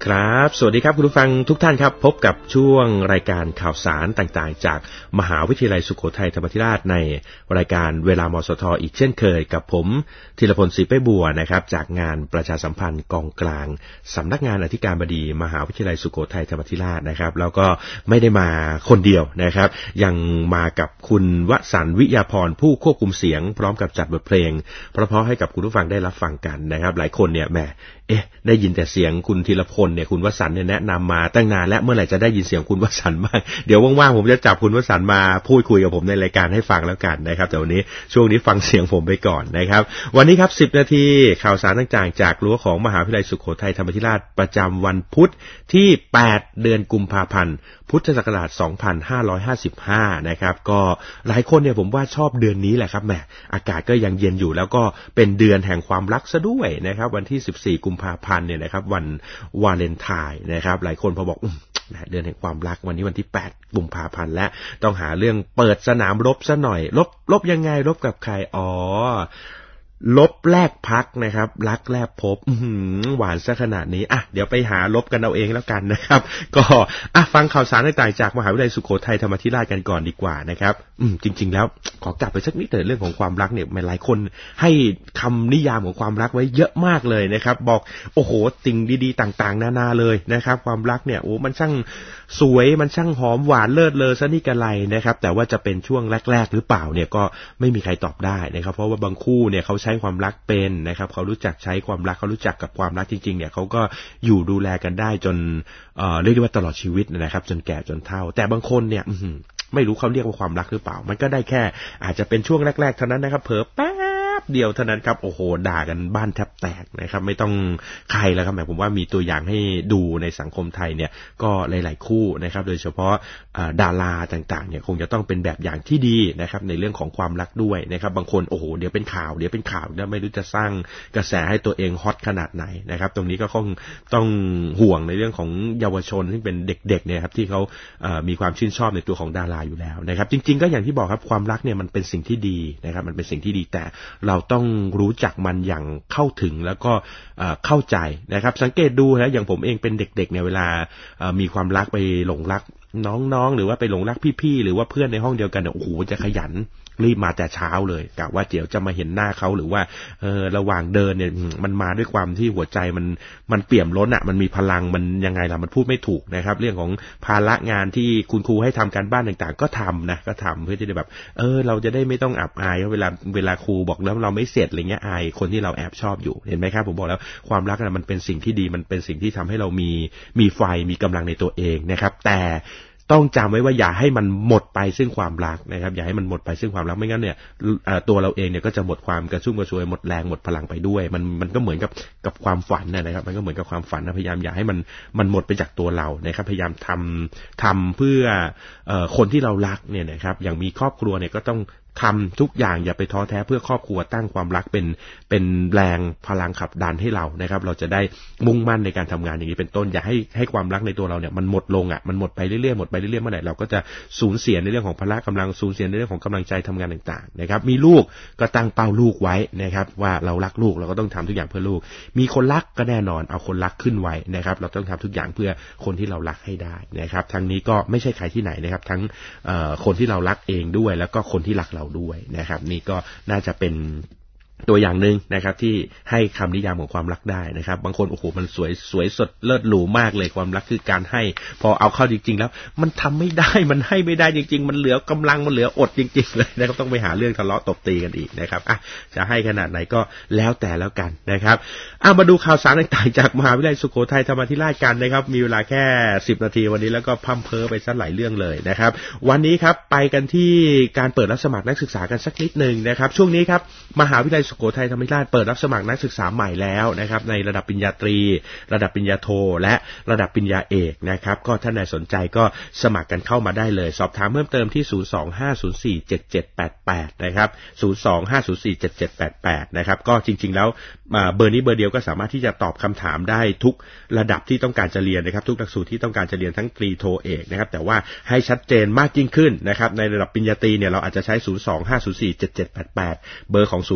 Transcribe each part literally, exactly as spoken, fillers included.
ครับสวัสดีครับคุณผู้ฟังทุกท่านครับพบกับช่วงรายการข่าวสารต่างๆจากมหาวิทยาลัยสุโขทัยธรรมาธิราชในรายการเวลามสทอีกเช่นเคยกับผมธีรพลศรีเป้บัวนะครับจากงานประชาสัมพันธ์กองกลางสำนักงานอธิการบดีมหาวิทยาลัยสุโขทัยธรรมาธิราชนะครับแล้วก็ไม่ได้มาคนเดียวนะครับยังมากับคุณวสันต์วิยาพรผู้ควบคุมเสียงพร้อมกับจัดบทเพลงเพราะๆให้กับคุณผู้ฟังได้รับฟังกันนะครับหลายคนเนี่ยแหมเอ๊ะได้ยินแต่เสียงคุณธีรพลเนี่ยคุณวสันต์เนี่ยแนะนำมาตั้งนานแล้วเมื่อไหร่จะได้ยินเสียงคุณวสันต์บ้างเดี๋ยวว่างๆผมจะจับคุณวสันต์มาพูดคุยกับผมในรายการให้ฟังแล้วกันนะครับแต่วันนี้ช่วงนี้ฟังเสียงผมไปก่อนนะครับวันนี้ครับสิบนาทีข่าวสารต่างๆจากรั้วของมหาวิทยาลัยสุโขทัยธรรมาธิราชประจำวันพุธที่แปดเดือนกุมภาพันธ์พุทธศักราชสองพันห้าร้อยห้าสิบห้านะครับก็หลายคนเนี่ยผมว่าชอบเดือนนี้แหละครับแหมอากาศก็ยังเย็นอยู่แล้วก็เป็นเดือนแห่งความรักซะด้วยนะครับวันที่สิบสี่กุมภาพันธ์เนี่ยนะครับวันวาเลนไทน์นะครับหลายคนพอบอกเดือนแห่งความรักวันนี้วันที่แปดกุมภาพันธ์และต้องหาเรื่องเปิดสนามรบซะหน่อยรบรบยังไงรบกับใครอ๋อลบแลกพักนะครับรักแลกพบหวานซะขนาดนี้อ่ะเดี๋ยวไปหาลบกันเอาเองแล้วกันนะครับก็อ่ะฟังข่าวสารต่างๆจากมหาวิทยาลัยสุโขทัยธรรมาธิราชกันก่อนดีกว่านะครับอืมจริงๆแล้วขอกลับไปสักนิดเถอะเรื่องของความรักเนี่ยหลายคนให้คำนิยามของความรักไว้เยอะมากเลยนะครับบอกโอ้โหสิ่งดีๆต่างๆนานาเลยนะครับความรักเนี่ยโอ้มันช่างสวยมันช่างหอมหวานเลิศเลอซะนี่กะไรนะครับแต่ว่าจะเป็นช่วงแรกๆหรือเปล่าเนี่ยก็ไม่มีใครตอบได้นะครับเพราะว่าบางคู่เนี่ยเขาใช้ความรักเป็นนะครับเขารู้จักใช้ความรักเขารู้จักกับความรักจริงๆเนี่ยเขาก็อยู่ดูแลกันได้จนเอ่อเรียกได้ว่าตลอดชีวิตนะครับจนแก่จนเฒ่าแต่บางคนเนี่ยไม่รู้เขาเรียกว่าความรักหรือเปล่ามันก็ได้แค่อาจจะเป็นช่วงแรกๆเท่านั้นนะครับเผลอแป๊บเดียวเท่านั้นครับโอ้โหด่ากันบ้านแทบแตกนะครับไม่ต้องใครแล้วครับผมว่ามีตัวอย่างให้ดูในสังคมไทยเนี่ยก็หลายๆคู่นะครับโดยเฉพาะดาราต่างๆเนี่ยคงจะต้องเป็นแบบอย่างที่ดีนะครับในเรื่องของความรักด้วยนะครับบางคนโอ้โหเดี๋ยวเป็นข่าวเดี๋ยวเป็นข่าวแล้วไม่รู้จะสร้างกระแสให้ตัวเองฮอตขนาดไหนนะครับตรงนี้ก็คงต้องห่วงในเรื่องของเยาวชนที่เป็นเด็กๆเนี่ยครับที่เขามีความชื่นชอบในตัวของดาราอยู่แล้วนะครับจริงๆก็อย่างที่บอกครับความรักเนี่ยมันเป็นสิ่งที่ดีนะครับมันเป็นสิ่งที่ดีแต่เราต้องรู้จักมันอย่างเข้าถึงแล้วก็เข้าใจนะครับสังเกตดูนะอย่างผมเองเป็นเด็กๆเนี่ยเวลามีความรักไปหลงรักน้องๆหรือว่าไปหลงรักพี่ๆหรือว่าเพื่อนในห้องเดียวกันเนี่ยโอ้โหจะขยันรีบมาแต่เช้าเลยกะว่าเดี๋ยวจะมาเห็นหน้าเขาหรือว่าเออระหว่างเดินเนี่ยมันมาด้วยความที่หัวใจมันมันเปี่ยมล้นอ่ะมันมีพลังมันยังไงล่ะมันพูดไม่ถูกนะครับเรื่องของภาระงานที่คุณครูให้ทำการบ้านต่างๆก็ทำนะก็ทำเพื่อที่จะแบบเออเราจะได้ไม่ต้องอับอายเวลาเวลาครูบอกแล้วเราไม่เสร็จอะไรเงี้ยอายคนที่เราแอบชอบอยู่เห็นไหมครับผมบอกแล้วความรักน่ะมันเป็นสิ่งที่ดีมันเป็นสิ่งที่ทำให้เรามีมีไฟมีกำลังในตัวเองนะครับแต่ต้องจำไว้ว่าอย่าให้มันหมดไปซึ่งความรักนะครับอย่าให้มันหมดไปซึ่งความรักไม่งั้นเนี่ยตัวเราเองเนี่ยก็จะหมดความกระชุ่มกระชวยหมดแรงหมดพลังไปด้วยมันมันก็เหมือนกับกับความฝันนะครับมันก็เหมือนกับความฝันนะพยายามอย่าให้มันมันหมดไปจากตัวเรานะครับพยายามทำทำเพื่อคนที่เรารักเนี่ยนะครับอย่างมีครอบครัวเนี่ยก็ต้องทำทุกอย่างอย่าไปท้อแท้เพื่อครอบครัวตั้งความรักเป็นเป็นแรงพลังขับดันให้เรานะครับเราจะได้มุ่งมั่นในการทำงานอย่างนี้เป็นต้นอย่าให้ให้ความรักในตัวเราเนี่ยมันหมดลงอ่ะมันหมดไปเรื่อยๆหมดไปเรื่อยๆเมื่อไหร่เราก็จะสูญเสียในเรื่องของพละกำลังสูญเสียในเรื่องของกำลังใจทำงานต่างๆนะครับมีลูกก็ตั้งเป้าลูกไว้นะครับว่าเรารักลูกเราก็ต้องทำทุกอย่างเพื่อลูกมีคนรักก็แน่นอนเอาคนรักขึ้นไว้นะครับเราต้องทำทุกอย่างเพื่อคนที่เรารักให้ได้นะครับทั้งนี้ก็ไม่ใช่ใครที่ไหนนะครับทั้งคนที่เรารักเองด้วยแล้วก็คนที่รักเราด้วยนะครับนี่ก็น่าจะเป็นตัวอย่างนึงนะครับที่ให้คำนิยามของความรักได้นะครับบางคนโอ้โหมันสวยสวยสดเลิศหรูมากเลยความรักคือการให้พอเอาเข้าจริงๆแล้วมันทำไม่ได้มันให้ไม่ได้จริงๆมันเหลือกำลังมันเหลืออดจริงๆเลยนะครับต้องไปหาเรื่องทะเลาะตบตีกันอีกนะครับอ่ะจะให้ขนาดไหนก็แล้วแต่แล้วกันนะครับอ่ะมาดูข่าวสารต่างๆจากมหาวิทยาลัยสุโขทัยธรรมาธิราชกันนะครับมีเวลาแค่สิบนาทีวันนี้แล้วก็พั่มเพ้อไปซะหลายเรื่องเลยนะครับวันนี้ครับไปกันที่การเปิดรับสมัครนักศึกษากันสักนิดนึงนะครับช่วงนี้ครับมหาวิทยาลัยสุโขทัยธรรมาธิราชเปิดรับสมัครนักศึกษาใหม่แล้วนะครับในระดับปริญญาตรีระดับปริญญาโทและระดับปริญญาเอกนะครับก็ท่านใดสนใจก็สมัครกันเข้ามาได้เลยสอบถามเพิ่มเติมที่ศูนย์ สอง ห้า ศูนย์ สี่ เจ็ด เจ็ด แปด แปดนะครับศูนย์ สอง ห้า ศูนย์ สี่ เจ็ด เจ็ด แปด แปดนะครับก็จริงๆแล้วเบอร์นี้เบอร์เดียวก็สามารถที่จะตอบคำถามได้ทุกระดับที่ต้องการจะเรียนนะครับทุกหลักสูตรที่ต้องการจะเรียนทั้งตรีโทเอกนะครับแต่ว่าให้ชัดเจนมากยิ่งขึ้นนะครับในระดับปริญญาตรีเนี่ยเราอาจจะใช้ศูนย์ สอง ห้า ศูนย์ สี่ เจ็ด เจ็ด แปด แปดเบอร์ของศูนย์สารสน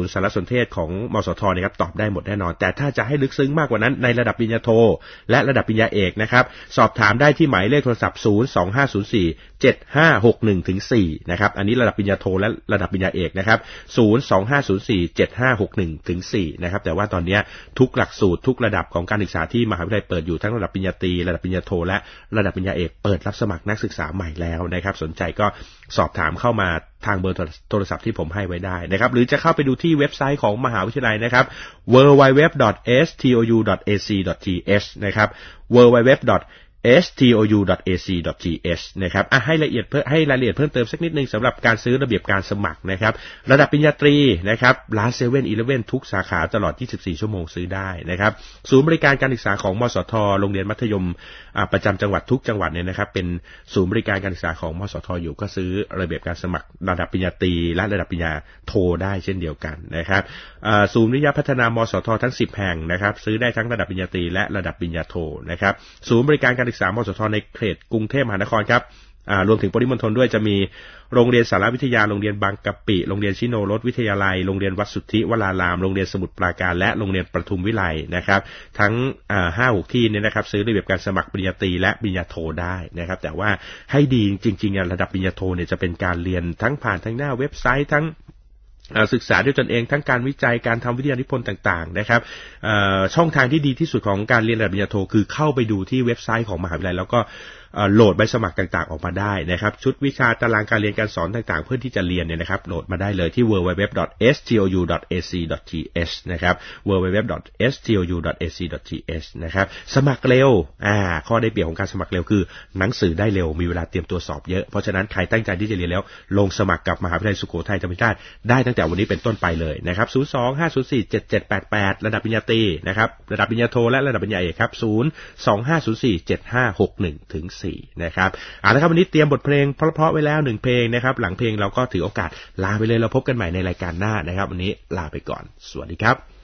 นเทศของมสทนะครับตอบได้หมดแน่นอนแต่ถ้าจะให้ลึกซึ้งมากกว่านั้นในระดับปริญญาโทและระดับปริญญาเอกนะครับสอบถามได้ที่หมายเลขโทรศัพท์ศูนย์ สอง ห้า ศูนย์ สี่ เจ็ด ห้า หก หนึ่ง ถึง สี่นะครับอันนี้ระดับปริญญาโทและระดับปริญญาเอกนะครับศูนย์ สอง ห้า ศูนย์ สี่ เจ็ด ห้า หก หนึ่ง ถึง สี่นะครับแต่ว่าตอนนี้ทุกหลักสูตรทุกระดับของการศึกษาที่มหาวิทยาลัยเปิดอยู่ทั้งระดับปริญญาตรีระดับปริญญาโทและระดับปริญญาเอกเปิดรับสมัครนักศึกษาใหม่แล้วนะครับสนใจก็สอบถามเข้ามาทางเบอร์โทรศัพท์ที่ผมให้ไว้ได้นะครับหรือจะเข้าไปดูที่เว็บไซต์ของมหาวิทยาลัยนะครับ ดับเบิลยู ดับเบิลยู ดับเบิลยู ดอท เอส ที โอ ยู ดอท เอ ซี ดอท ที เอช นะครับ ดับเบิลยู ดับเบิลยู ดับเบิลยู ดอท เอส ที โอ ยู ดอท เอ ซี ดอท ที เอช นะครับอ่ะให้ละเอียดเพิ่มให้รายละเอียดเพิ่มเติมสักนิดนึงสำหรับการซื้อระเบียบการสมัครนะครับระดับปริญญาตรีนะครับร้าน เซเว่น อีเลฟเว่น ทุกสาขาตลอดยี่สิบสี่ชั่วโมงซื้อได้นะครับศูนย์บริการการศึกษาของมสทโรงเรียนมัธยมประจำจังหวัดทุกจังหวัดเนี่ยนะครับเป็นศูนย์บริการการศึกษาของมสทอยู่ก็ซื้อระเบียบการสมัครระดับปริญญาตรีและระดับปริญญาโทได้เช่นเดียวกันนะครับศูนย์วิทยาพัฒนามสททั้งสิบแห่งนะครับซื้อได้ทั้งระดับปริญญาตรีและระดับปริญญาโทนะครับศูนย์บริการการศึกษามสทในเขตกรุงเทพมหานครครับรวมถึงปริมณฑลด้วยจะมีโรงเรียนสารวิทยาโรงเรียนบางกะปิโรงเรียนชิโนรสวิทยาลัยโรงเรียนวัดสุทธิวรารามโรงเรียนสมุทรปราการและโรงเรียนประทุมวิไลนะครับทั้ง ห้าหก ที่เนี่ยนะครับซื้อระเบียบการสมัครปริญญาตรีและปริญญาโทได้นะครับแต่ว่าให้ดีจริงๆระดับปริญญาโทเนี่ยจะเป็นการเรียนทั้งผ่านทั้งหน้าเว็บไซต์ทั้งศึกษาด้วยตนเองทั้งการวิจัยการทำวิทยานิพนธ์ต่างๆนะครับช่องทางที่ดีที่สุดของการเรียนระดับปริญญาโทคือเข้าไปดูที่เว็บไซต์ของมหาวิทยาลัยแล้วก็โหลดใบสมัครต่างๆออกมาได้นะครับชุดวิชาตารางการเรียนการสอนต่างๆเพื่อที่จะเรียนเนี่ยนะครับโหลดมาได้เลยที่ ดับเบิลยู ดับเบิลยู ดับเบิลยู ดอท เอส ที โอ ยู ดอท เอ ซี ดอท ที เอช นะครับ ดับเบิลยู ดับเบิลยู ดับเบิลยู ดอท เอส ที โอ ยู ดอท เอ ซี ดอท ที เอช นะครับสมัครเร็วอ่าข้อได้เปรียบของการสมัครเร็วคือหนังสือได้เร็วมีเวลาเตรียมตัวสอบเยอะเพราะฉะนั้นใครตั้งใจที่จะเรียนแล้วลงสมัครกับมหาวิทยาลัยสุโขทัยธรรมราชได้ตั้งแต่วันนี้เป็นต้นไปเลยนะครับศูนย์ สอง ห้า ศูนย์ สี่ เจ็ด เจ็ด แปด แปดระดับปริญญาตรีนะครับระดับปริญญาโทและระดับปริญญาเอกครับศูนย์ สอง ห้า ศูนย์ สี่ เจ็ด ห้า หก หนึ่ง ถึง สี่นะครับเอาละครับวันนี้เตรียมบทเพลงเพราะๆไว้แล้วหนึ่งเพลงนะครับหลังเพลงเราก็ถือโอกาสลาไปเลยเราพบกันใหม่ในรายการหน้านะครับวันนี้ลาไปก่อนสวัสดีครับ